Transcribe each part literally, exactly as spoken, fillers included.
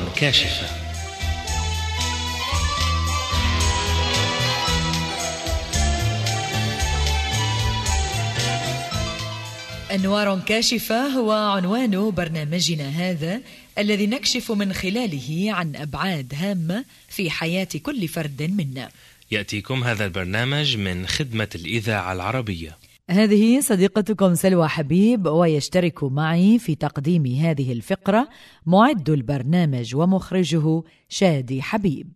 كاشفة. أنوار كاشفة هو عنوان برنامجنا هذا، الذي نكشف من خلاله عن أبعاد هامة في حياة كل فرد منا. يأتيكم هذا البرنامج من خدمة الإذاعة العربية. هذه صديقتكم سلوى حبيب، ويشترك معي في تقديم هذه الفقرة معد البرنامج ومخرجه شادي حبيب.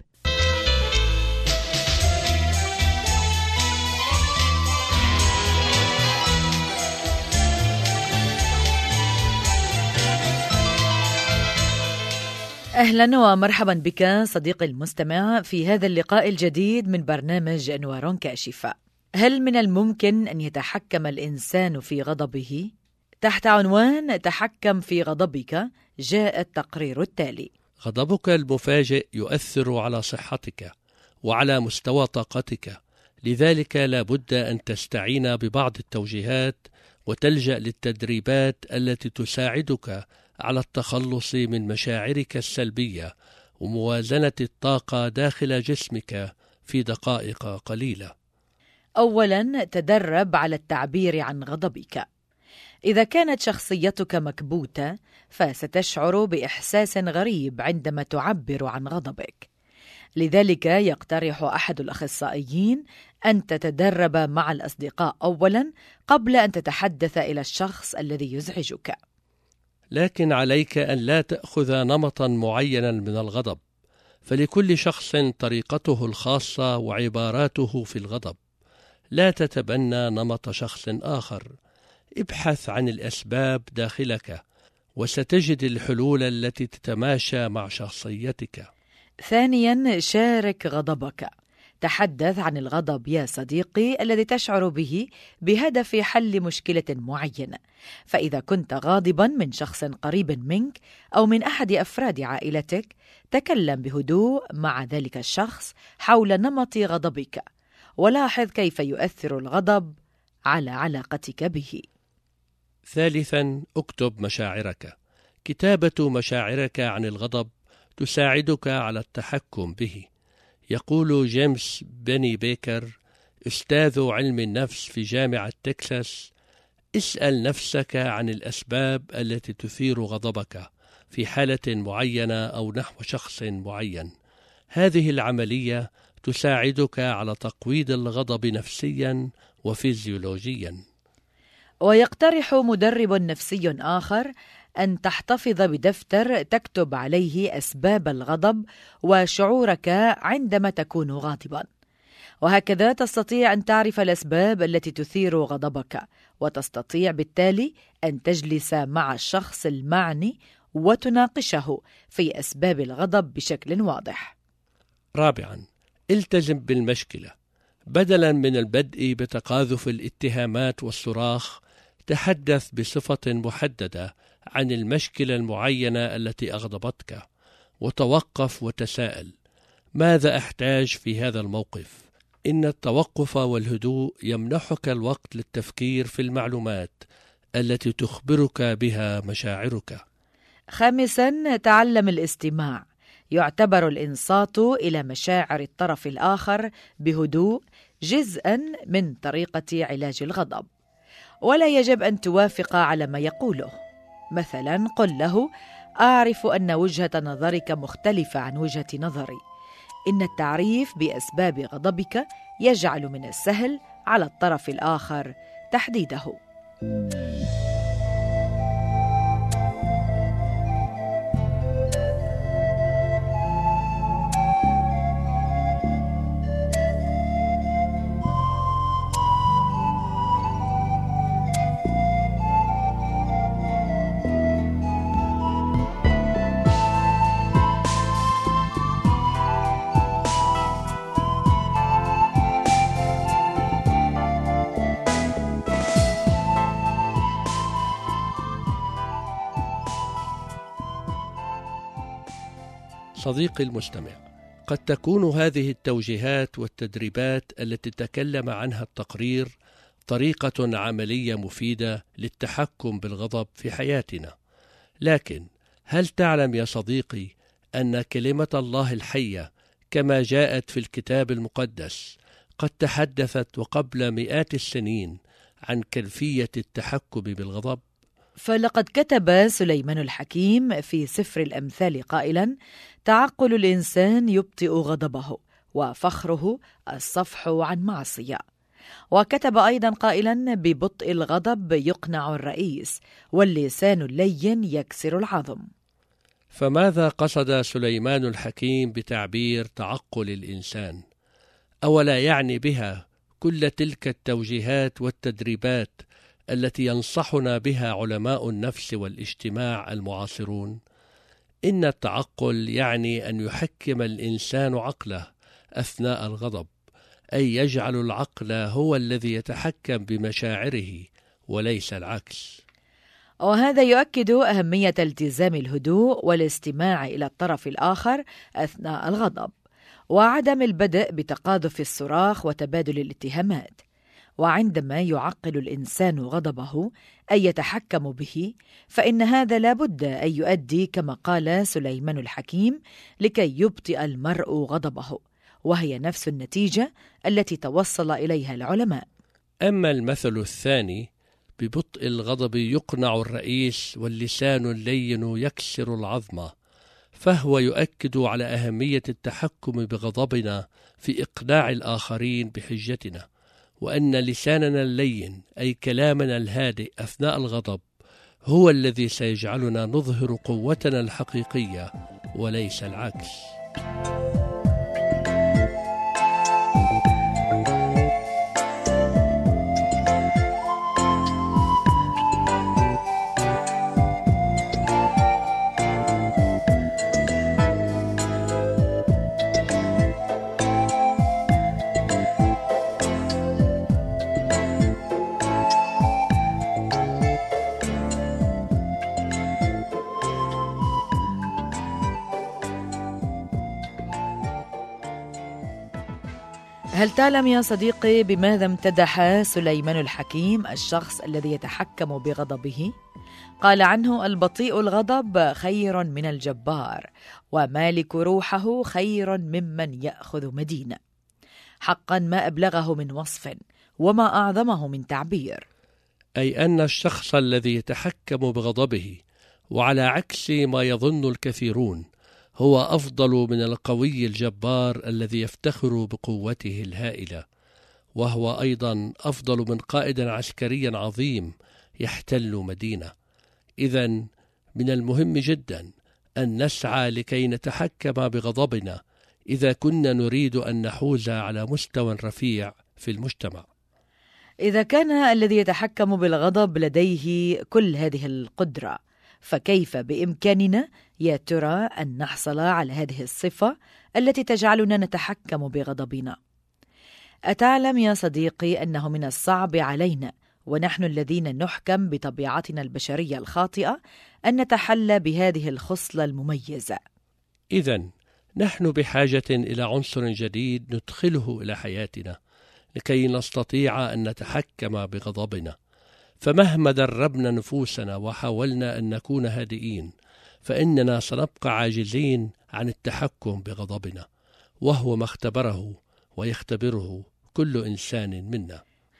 أهلا ومرحبا بك صديقي المستمع في هذا اللقاء الجديد من برنامج أنوار كاشفة. هل من الممكن أن يتحكم الإنسان في غضبه؟ تحت عنوان تحكم في غضبك جاء التقرير التالي: غضبك المفاجئ يؤثر على صحتك وعلى مستوى طاقتك، لذلك لا بد أن تستعين ببعض التوجيهات وتلجأ للتدريبات التي تساعدك على التخلص من مشاعرك السلبية وموازنة الطاقة داخل جسمك في دقائق قليلة. أولاً، تدرب على التعبير عن غضبك. إذا كانت شخصيتك مكبوتة فستشعر بإحساس غريب عندما تعبر عن غضبك، لذلك يقترح أحد الأخصائيين أن تتدرب مع الأصدقاء أولاً قبل أن تتحدث إلى الشخص الذي يزعجك. لكن عليك أن لا تأخذ نمطا معينا من الغضب، فلكل شخص طريقته الخاصة وعباراته في الغضب. لا تتبنى نمط شخص آخر، ابحث عن الأسباب داخلك وستجد الحلول التي تتماشى مع شخصيتك. ثانيا، شارك غضبك. تحدث عن الغضب يا صديقي الذي تشعر به بهدف حل مشكلة معينة. فإذا كنت غاضبا من شخص قريب منك أو من أحد أفراد عائلتك، تكلم بهدوء مع ذلك الشخص حول نمط غضبك، ولاحظ كيف يؤثر الغضب على علاقتك به. ثالثا، اكتب مشاعرك. كتابة مشاعرك عن الغضب تساعدك على التحكم به. يقول جيمس بني بيكر أستاذ علم النفس في جامعة تكساس: اسأل نفسك عن الأسباب التي تثير غضبك في حالة معينة أو نحو شخص معين. هذه العملية تساعدك على تقويض الغضب نفسيا وفيزيولوجيا. ويقترح مدرب نفسي آخر أن تحتفظ بدفتر تكتب عليه أسباب الغضب وشعورك عندما تكون غاضبا، وهكذا تستطيع أن تعرف الأسباب التي تثير غضبك، وتستطيع بالتالي أن تجلس مع الشخص المعني وتناقشه في أسباب الغضب بشكل واضح. رابعا، التزم بالمشكلة. بدلا من البدء بتقاذف الاتهامات والصراخ، تحدث بصفة محددة عن المشكلة المعينة التي أغضبتك، وتوقف وتساءل: ماذا أحتاج في هذا الموقف؟ إن التوقف والهدوء يمنحك الوقت للتفكير في المعلومات التي تخبرك بها مشاعرك. خامسا، تعلم الاستماع. يعتبر الإنصات إلى مشاعر الطرف الآخر بهدوء جزءا من طريقة علاج الغضب، ولا يجب أن توافق على ما يقوله. مثلا قل له: أعرف أن وجهة نظرك مختلفة عن وجهة نظري. إن التعريف بأسباب غضبك يجعل من السهل على الطرف الآخر تحديده. صديقي المستمع، قد تكون هذه التوجيهات والتدريبات التي تكلم عنها التقرير طريقة عملية مفيدة للتحكم بالغضب في حياتنا، لكن هل تعلم يا صديقي أن كلمة الله الحية كما جاءت في الكتاب المقدس قد تحدثت وقبل مئات السنين عن كيفية التحكم بالغضب؟ فلقد كتب سليمان الحكيم في سفر الأمثال قائلا: تعقل الإنسان يبطئ غضبه، وفخره الصفح عن معصية. وكتب أيضا قائلا: ببطء الغضب يقنع الرئيس، واللسان اللين يكسر العظم. فماذا قصد سليمان الحكيم بتعبير تعقل الإنسان؟ أولا يعني بها كل تلك التوجيهات والتدريبات التي ينصحنا بها علماء النفس والاجتماع المعاصرون؟ إن التعقل يعني أن يحكم الإنسان عقله أثناء الغضب، أي يجعل العقل هو الذي يتحكم بمشاعره وليس العكس. وهذا يؤكد أهمية التزام الهدوء والاستماع إلى الطرف الآخر أثناء الغضب، وعدم البدء بتقاذف الصراخ وتبادل الاتهامات. وعندما يعقل الإنسان غضبه أي يتحكم به، فإن هذا لا بد أن يؤدي كما قال سليمان الحكيم: لكي يبطئ المرء غضبه، وهي نفس النتيجة التي توصل إليها العلماء. أما المثل الثاني: ببطء الغضب يقنع الرئيس واللسان اللين يكسر العظم، فهو يؤكد على أهمية التحكم بغضبنا في إقناع الآخرين بحجتنا، وأن لساننا اللين أي كلامنا الهادئ أثناء الغضب هو الذي سيجعلنا نظهر قوتنا الحقيقية وليس العكس. هل تعلم يا صديقي بماذا امتدح سليمان الحكيم الشخص الذي يتحكم بغضبه؟ قال عنه: البطيء الغضب خير من الجبار، ومالك روحه خير ممن يأخذ مدينة. حقا ما أبلغه من وصف، وما أعظمه من تعبير. أي أن الشخص الذي يتحكم بغضبه، وعلى عكس ما يظن الكثيرون، هو أفضل من القوي الجبار الذي يفتخر بقوته الهائلة، وهو أيضا أفضل من قائد عسكري عظيم يحتل مدينة. إذن من المهم جدا أن نسعى لكي نتحكم بغضبنا إذا كنا نريد أن نحوز على مستوى رفيع في المجتمع. إذا كان الذي يتحكم بالغضب لديه كل هذه القدرة، فكيف بإمكاننا يا ترى أن نحصل على هذه الصفة التي تجعلنا نتحكم بغضبنا؟ أتعلم يا صديقي أنه من الصعب علينا ونحن الذين نحكم بطبيعتنا البشرية الخاطئة أن نتحلى بهذه الخصلة المميزة؟ إذن نحن بحاجة إلى عنصر جديد ندخله إلى حياتنا لكي نستطيع أن نتحكم بغضبنا. فمهما دربنا نفوسنا وحاولنا أن نكون هادئين، فإننا سنبقى عاجزين عن التحكم بغضبنا، وهو ما اختبره ويختبره كل إنسان منا.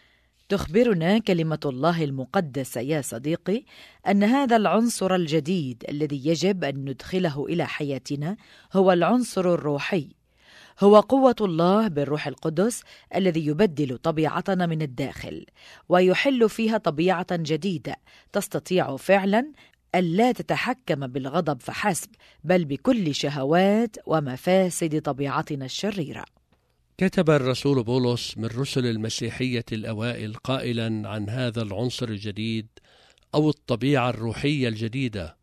تخبرنا كلمة الله المقدسة يا صديقي أن هذا العنصر الجديد الذي يجب أن ندخله إلى حياتنا هو العنصر الروحي، هو قوة الله بالروح القدس الذي يبدل طبيعتنا من الداخل ويحل فيها طبيعة جديدة تستطيع فعلا ألا تتحكم بالغضب فحسب، بل بكل شهوات ومفاسد طبيعتنا الشريرة. كتب الرسول بولس من رسل المسيحية الأوائل قائلا عن هذا العنصر الجديد أو الطبيعة الروحية الجديدة: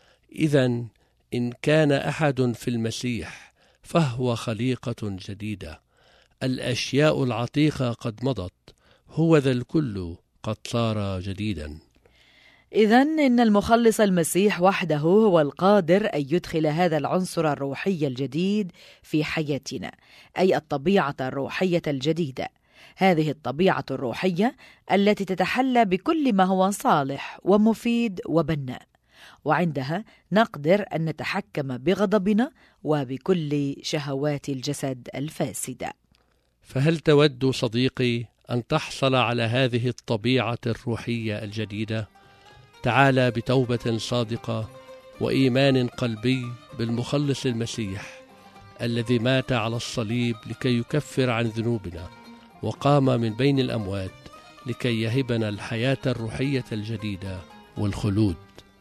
إذن إن كان أحد في المسيح فهو خليقة جديدة، الأشياء العتيقة قد مضت، هو ذا الكل قد صار جديدا. إذن إن المخلص المسيح وحده هو القادر أن يدخل هذا العنصر الروحي الجديد في حياتنا، أي الطبيعة الروحية الجديدة. هذه الطبيعة الروحية التي تتحلى بكل ما هو صالح ومفيد وبناء، وعندها نقدر أن نتحكم بغضبنا وبكل شهوات الجسد الفاسدة. فهل تود صديقي أن تحصل على هذه الطبيعة الروحية الجديدة؟ تعال بتوبة صادقة وإيمان قلبي بالمخلص المسيح الذي مات على الصليب لكي يكفر عن ذنوبنا وقام من بين الأموات لكي يهبنا الحياة الروحية الجديدة والخلود.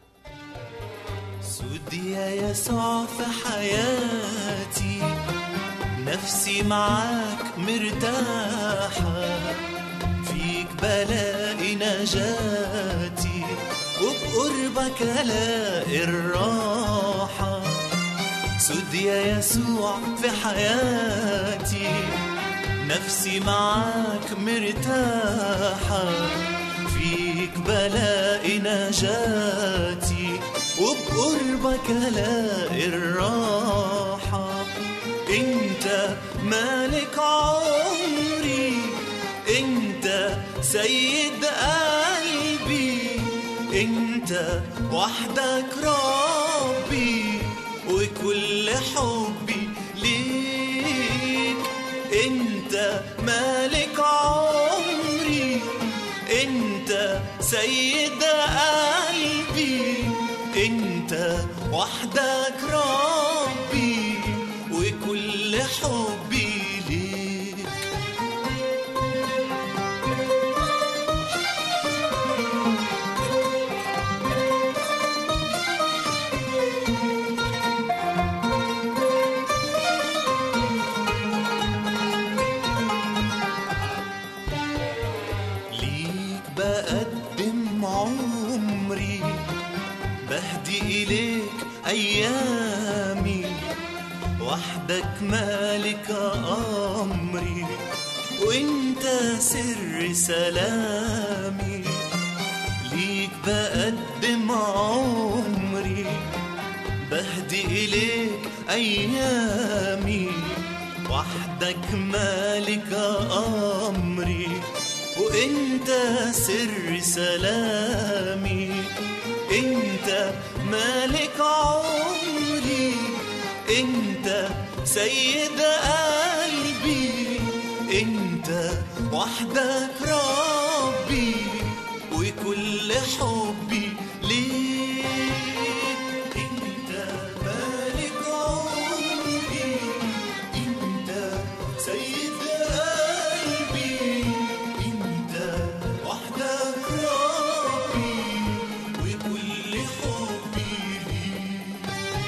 سودي يا يسوع في حياتي، نفسي معاك مرتاحة، فيك بلاقي نجاتي وبقربك ألاقي الراحة. سودي يا يسوع في حياتي، نفسي معاك مرتاحة، فيك بلاقي نجاتي وبقربك ألاقي الراحة. انت مالك عمري، انت سيد قلبي، انت وحدك ربي وكل حبي ليك. انت مالك عمري، انت سيد قلبي، انت وحدك ربي وكل حبي ليك. ليك بقدم عمري، بهدي إليك أيامي، وحدك مالك أمري وإنت سر سلامي. ليك بقدم عمري، بهدي إليك أيامي، وحدك مالك أمري وإنت سر سلامي. انت مالك عمري، انت سيد قلبي، انت وحدك ربي وكل حبي ليك. انت مالك عمري، انت سيد قلبي، انت وحدك ربي وكل حبي ليك.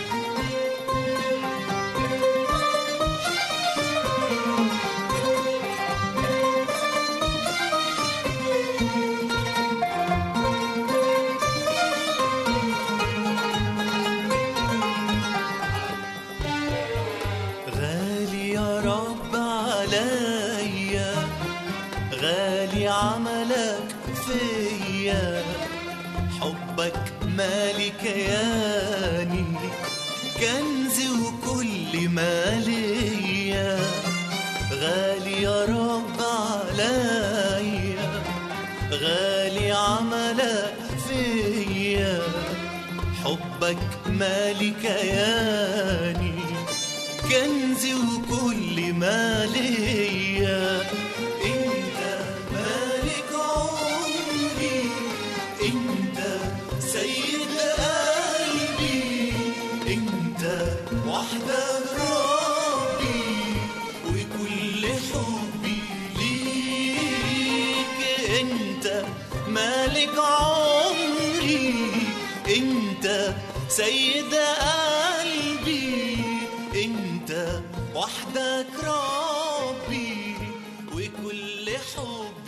غالي يا رب عليا، غالي عملك فيا، حبك مالي كياني، كنزي وكل ما ليا. غالي يا رب عليا، غالي عملك فيا، حبك مالي كياني، كنزي وكل ما ليا. انت مالك عمري، انت سيد قلبي، انت وحدك ربي وكل حبي ليك. انت مالك عمري، انت سيد قلبي، انت وحدك ربي وكل حب